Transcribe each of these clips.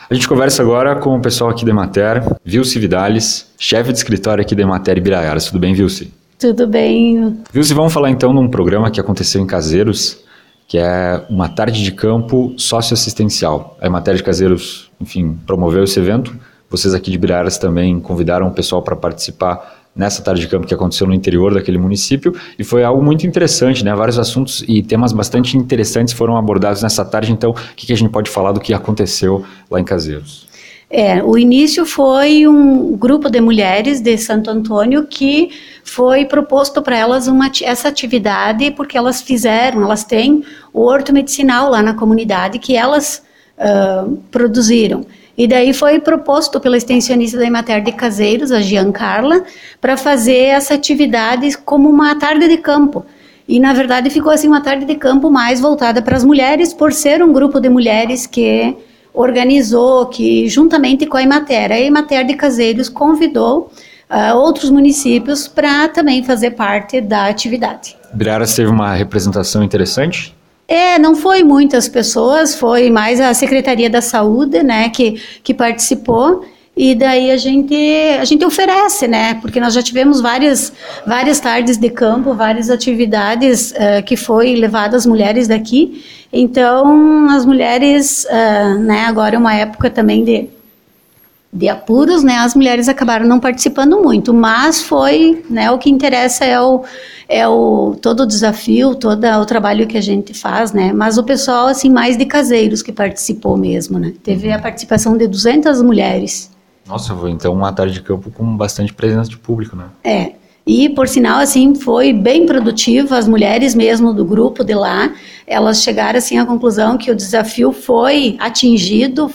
A gente conversa agora com o pessoal aqui da Emater, Vilce Vidales, chefe de escritório aqui da Emater Ibiraiaras. Tudo bem, Vilce? Tudo bem. Vilce, vamos falar então de um programa que aconteceu em Caseiros, que é uma tarde de campo socioassistencial. A Emater de Caseiros, enfim, promoveu esse evento. Vocês aqui de Ibiraiaras também convidaram o pessoal para participar nessa tarde de campo que aconteceu no interior daquele município, e foi algo muito interessante, né? Vários assuntos e temas bastante interessantes foram abordados nessa tarde. Então, o que a gente pode falar do que aconteceu lá em Caseiros? O início foi um grupo de mulheres de Santo Antônio que foi proposto para elas essa atividade, porque elas têm o horto medicinal lá na comunidade que elas produziram. E daí foi proposto pela extensionista da Emater de Caseiros, a Giancarla, para fazer essa atividade como uma tarde de campo. E, na verdade, ficou assim uma tarde de campo mais voltada para as mulheres, por ser um grupo de mulheres que organizou, que juntamente com a Emater de Caseiros convidou outros municípios para também fazer parte da atividade. Ibiraiaras teve uma representação interessante? Não foi muitas pessoas, foi mais a Secretaria da Saúde, né, que participou, e daí a gente oferece, né, porque nós já tivemos várias tardes de campo, várias atividades que foi levado às mulheres daqui, então as mulheres, né, agora é uma época também de apuros, né, as mulheres acabaram não participando muito, mas foi, né, o que interessa todo o desafio, todo o trabalho que a gente faz, né, mas o pessoal, assim, mais de Caseiros que participou mesmo, né, teve a participação de 200 mulheres. Nossa, então uma tarde de campo com bastante presença de público, né? E, por sinal, assim, foi bem produtivo, as mulheres mesmo do grupo de lá, elas chegaram, assim, à conclusão que o desafio foi atingido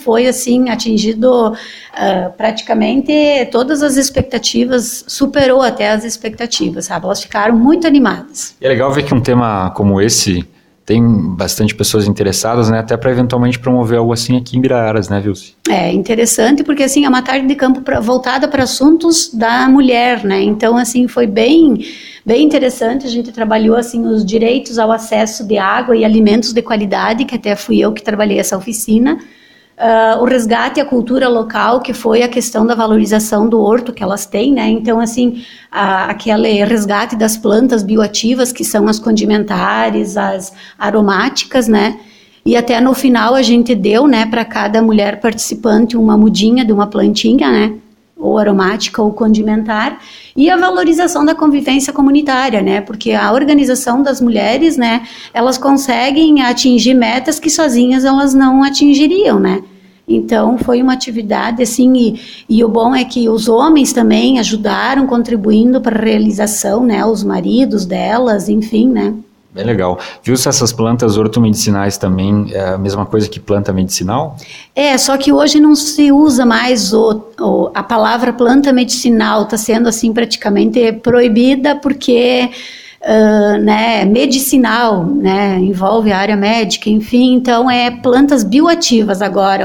praticamente todas as expectativas, superou até as expectativas, sabe? Elas ficaram muito animadas. E é legal ver que um tema como esse tem bastante pessoas interessadas, né? Até para eventualmente promover algo assim aqui em Ibiraiaras, né, Vilce? Interessante, porque assim, é uma tarde de campo voltada para assuntos da mulher, né? Então, assim, foi bem interessante. A gente trabalhou, assim, os direitos ao acesso de água e alimentos de qualidade, que até fui eu que trabalhei essa oficina. O resgate à cultura local, que foi a questão da valorização do horto que elas têm, né? Então, assim, aquele resgate das plantas bioativas, que são as condimentares, as aromáticas, né? E até no final a gente deu, né, para cada mulher participante uma mudinha de uma plantinha, né? Ou aromática ou condimentar, e a valorização da convivência comunitária, né, porque a organização das mulheres, né, elas conseguem atingir metas que sozinhas elas não atingiriam, né, então foi uma atividade, assim, e o bom é que os homens também ajudaram, contribuindo para a realização, né, os maridos delas, enfim, né. Bem legal. Viu se essas plantas ortomedicinais também é a mesma coisa que planta medicinal? Só que hoje não se usa mais a palavra planta medicinal, está sendo assim praticamente proibida porque né, medicinal, né, envolve a área médica, enfim, então é plantas bioativas agora,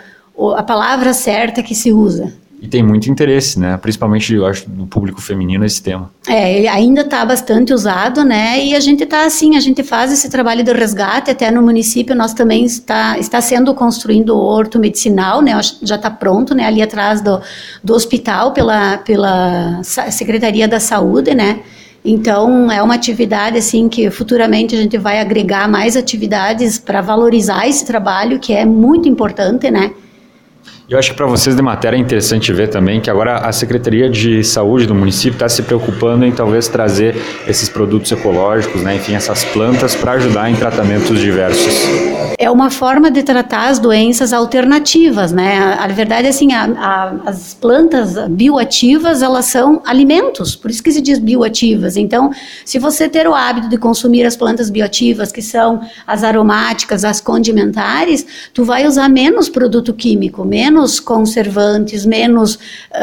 a palavra certa que se usa. E tem muito interesse, né? Principalmente, eu acho, do público feminino esse tema. Ainda está bastante usado, né? E a gente faz esse trabalho de resgate, até no município nós também está sendo construindo o horto medicinal, né? Já está pronto, né? Ali atrás do hospital, pela Secretaria da Saúde, né? Então, é uma atividade, assim, que futuramente a gente vai agregar mais atividades para valorizar esse trabalho, que é muito importante, né? Eu acho que para vocês de matéria é interessante ver também que agora a Secretaria de Saúde do município está se preocupando em talvez trazer esses produtos ecológicos, né, enfim, essas plantas para ajudar em tratamentos diversos. É uma forma de tratar as doenças alternativas, né? A verdade é assim, as plantas bioativas, elas são alimentos, por isso que se diz bioativas. Então, se você ter o hábito de consumir as plantas bioativas, que são as aromáticas, as condimentares, tu vai usar menos produto químico, menos conservantes, menos,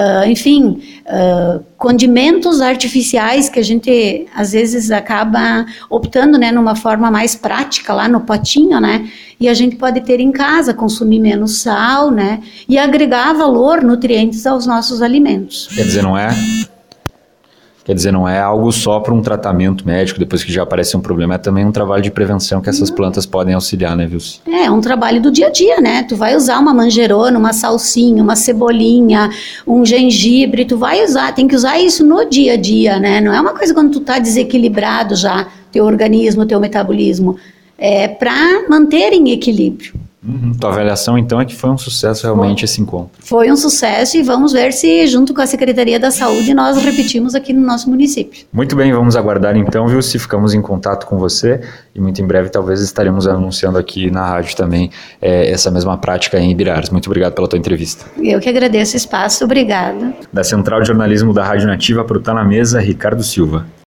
condimentos artificiais que a gente, às vezes, acaba optando, né, numa forma mais prática, lá no potinho, né, e a gente pode ter em casa, consumir menos sal, né, e agregar valor, nutrientes aos nossos alimentos. Quer dizer, não é Quer dizer, não é algo só para um tratamento médico, depois que já aparece um problema, é também um trabalho de prevenção que essas plantas podem auxiliar, né, Vilce? É um trabalho do dia a dia, né? Tu vai usar uma manjerona, uma salsinha, uma cebolinha, um gengibre, tu vai usar, tem que usar isso no dia a dia, né? Não é uma coisa quando tu tá desequilibrado já, teu organismo, teu metabolismo. É para manter em equilíbrio. Tua avaliação, então, é que foi um sucesso realmente esse encontro. Foi um sucesso e vamos ver se, junto com a Secretaria da Saúde, nós repetimos aqui no nosso município. Muito bem, vamos aguardar então, Vilce, ficamos em contato com você e muito em breve talvez estaremos anunciando aqui na rádio também essa mesma prática em Ibiraras. Muito obrigado pela tua entrevista. Eu que agradeço o espaço, obrigada. Da Central de Jornalismo da Rádio Nativa para o Tá Na Mesa, Ricardo Silva.